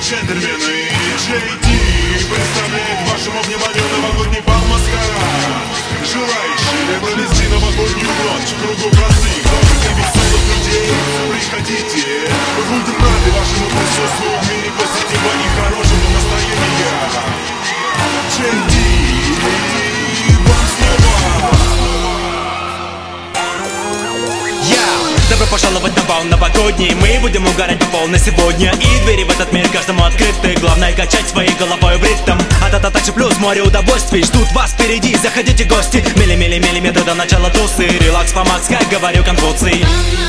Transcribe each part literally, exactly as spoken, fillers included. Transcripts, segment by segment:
джентльмены, джей ди представляет вашему вниманию новогодний бал маскарад. Желающие провести новогоднюю ночь в кругу простых, добрых и веселых людей, приходите, мы будем рады вашему присутствию в мире позитива и хорошего настроения. джей ди, вам слово. Добро пожаловать на бал новогодний. Мы будем угорать по полной сегодня. И двери в этот мир каждому открыты. Главное качать своей головой в ритм. А та также плюс море удовольствий ждут вас впереди. Заходите, гости. Мили-мили-миллиметры до начала тусы. Релакс по макс, как говорю Конфуций.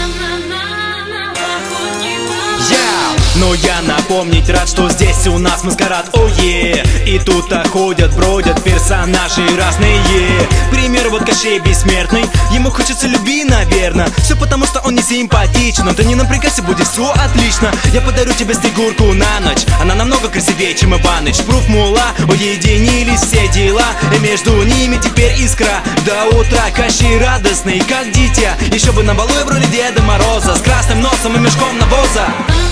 Но я напомнить рад, что здесь у нас маскарад, ое oh, yeah. И тут-то ходят, бродят персонажи разные. К примеру, вот Кощей бессмертный. Ему хочется любви, наверное. Все потому, что он не симпатичен. Но ты не напрягайся, будет все отлично. Я подарю тебе Снегурку на ночь. Она намного красивее, чем Иваныч. Пруф, Мула, уединились все дела. И между ними теперь искра. До утра Кощей радостный, как дитя. Еще бы на балу в роли Деда Мороза. С красным носом и мешком навоза.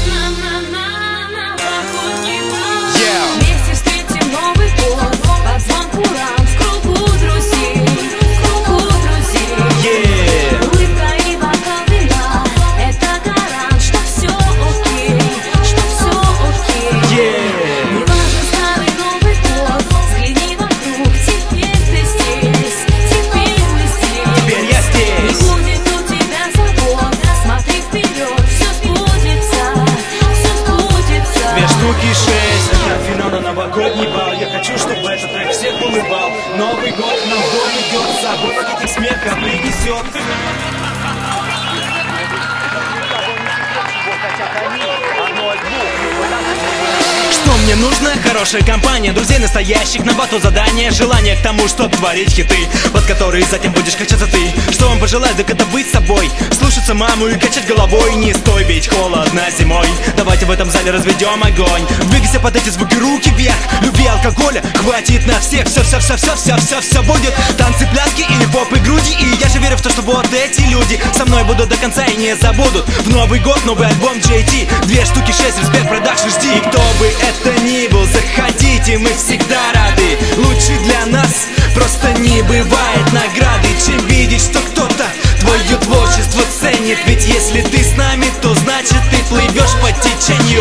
Новогодний бал, я хочу, чтобы этот трек всех улыбал. Новый год нам в дом идет, с собой пакетик смеха принесет. Что мне нужно? Хорошая компания, друзей настоящих, на батл задание, желание к тому, чтоб творить хиты, под которые затем будешь качаться ты. Что вам пожелать, так это быть собой, слушаться маму и качать головой. Не стой, ведь холодно зимой. Давайте в этом зале разведем огонь. Двигайся под эти звуки, руки вверх. Любви алкоголя хватит на всех. Все, все, все, все, все, все, все будет. Танцы, пляски или поп и груди. И я же верю в то, что вот эти люди со мной будут до конца и не забудут. В Новый год новый альбом джей ти. Две штуки, шесть, респект, продакшн, жди. И кто бы это ни был, заходите, мы всегда рады. Лучше для нас просто не бывает награды, чем видеть, что кто-то твое творчество ценит. Ведь если ты с нами, то значит ты плывешь по течению.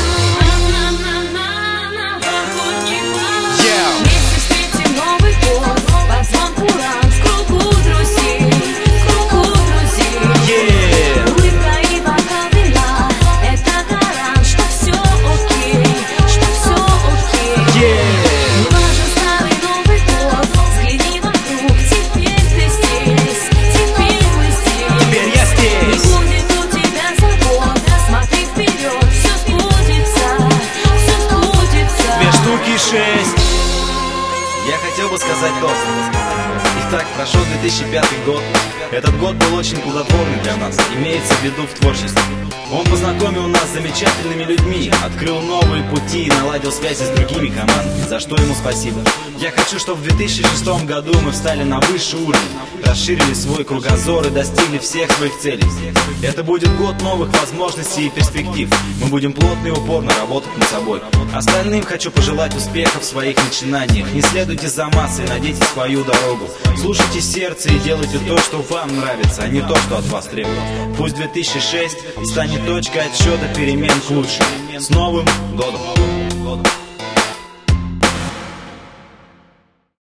Я хотел бы сказать тост. Итак, прошел две тысячи пятый год. Этот год был очень плодотворный для нас, имеется в виду в творчестве. Он познакомил нас с замечательными людьми, открыл новые пути и наладил связи с другими командами, за что ему спасибо. Я хочу, чтобы в две тысячи шестом году мы встали на высший уровень, расширили свой кругозор и достигли всех своих целей. Это будет год новых возможностей и перспектив. Мы будем плотно и упорно работать над собой. Остальным хочу пожелать успехов в своих начинаниях. Не следуйте за массой, найдите свою дорогу. Слушайте сердце и делайте то, что вам нравится, а не то, что от вас требует. Пусть две тысячи шестой станет точкой отсчета перемен к лучшему. С Новым годом!